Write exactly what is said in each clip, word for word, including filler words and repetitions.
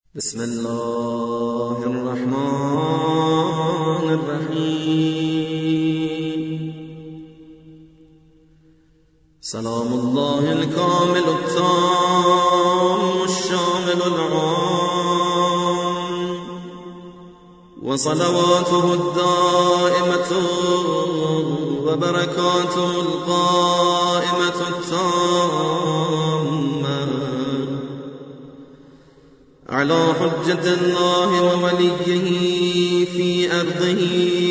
بسم الله الرحمن الرحيم. سلام الله الكامل التام الشامل العام، وصلواته الدائمة وبركاته القائمة التامة على حجة الله ووليه في أرضه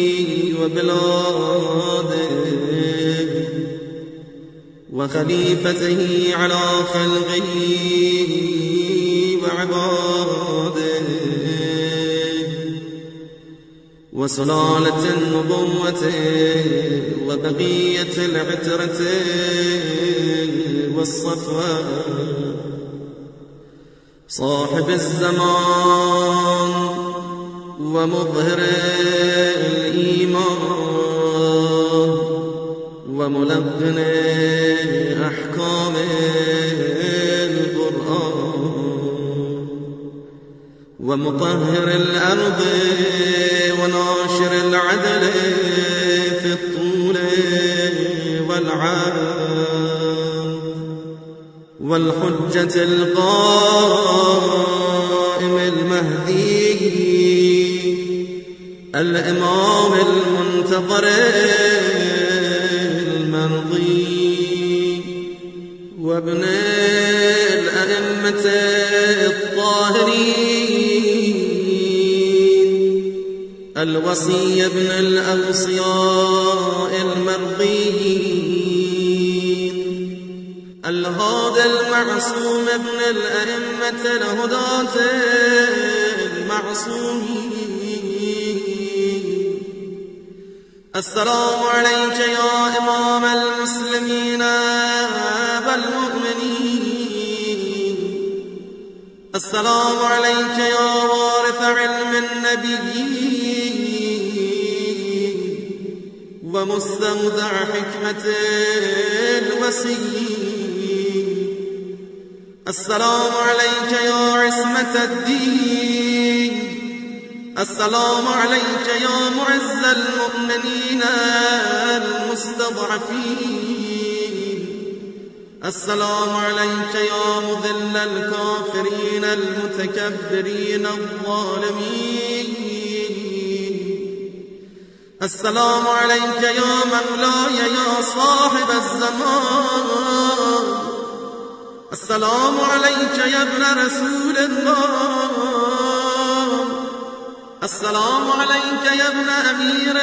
وبلاده، وخليفته على خلقه وعباده، وسلالة النبوة وبقية العترة والصفوة، صاحب الزمان ومظهر الإيمان وملقن أحكام القرآن، ومطهر الأرض وناشر العدل في الطول والعدل، والحجة القائم المهدي الإمام المنتظر المرضي، وابن الأئمة الطاهرين الوصي ابن الأوصياء المرضيين، الهادي المعصوم ابن الأئمة الهداة المعصومين. السلام عليك يا إمام المسلمين والمؤمنين، السلام عليك يا وارث علم النبيين ومستودع حكمة الوسيين، السلام عليك يا عصمة الدين، السلام عليك يا معز المؤمنين المستضعفين، السلام عليك يا مذل الكافرين المتكبرين الظالمين، السلام عليك يا مولاي يا صاحب الزمان، السلام عليك يا ابن رسول الله، السلام عليك يا ابن أمير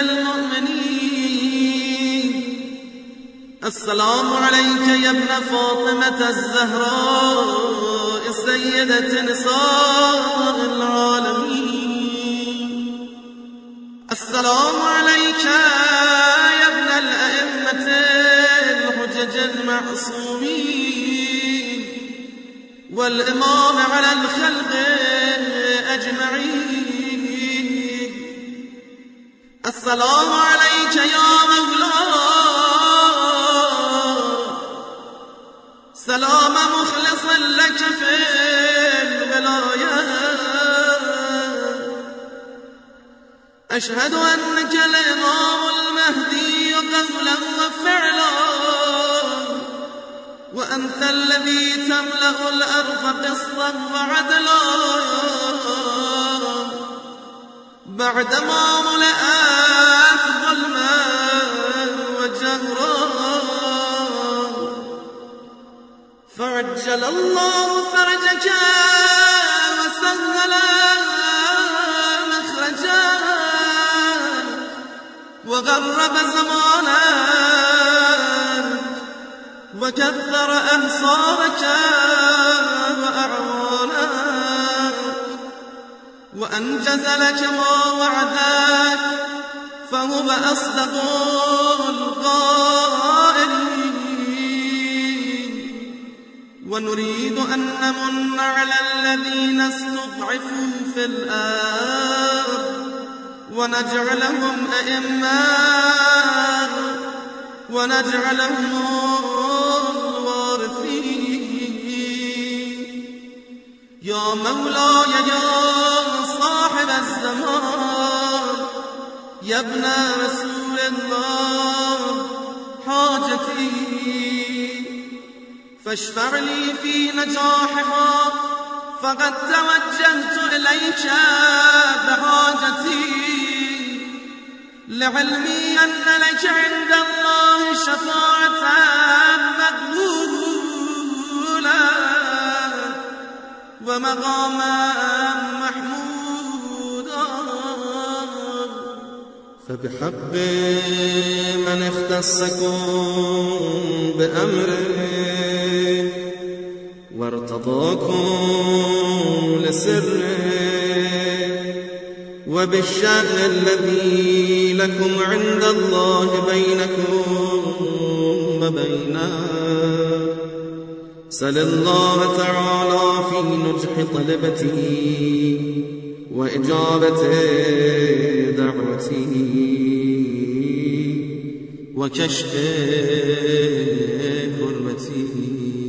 المؤمنين، السلام عليك يا ابن فاطمة الزهراء سيدة نساء العالمين، السلام عليك يا ابن الأئمة الحجج المعصومين والإمام على الخلق أجمعين، السلام عليك يا مولاي سلام مخلص لك في الولاية، أشهد أنك الإمام المهدي قولا وفعلا، وأنت الذي تملأ الأرض قسطا وعدلا بعدما ملأت ظلما وجهرا، فعجل الله فرجك وسهل مخرجا وغرب زمانك وكثر أنصارك وأعوانك، وأنجز لك ما وعدك فهو أصدق القائلين، ونريد أن نمن على الذين استضعفوا في الأرض ونجعلهم أئمة ونجعلهم الوارثين. يا مولاي يا الزمان يا ابن رسول الله حاجتي فاشفع لي في نجاحها فقد توجهت إليك بحاجتي لعلمي أن لك عند الله شفاعة مقبولة ومقاما محمودا فبحق من اختصكم بأمره وارتضاكم لسره وبالشأن الذي لكم عند الله بينكم وبينه سل الله تعالى في نجح طلبته وإجابة دعوته وكشف كربته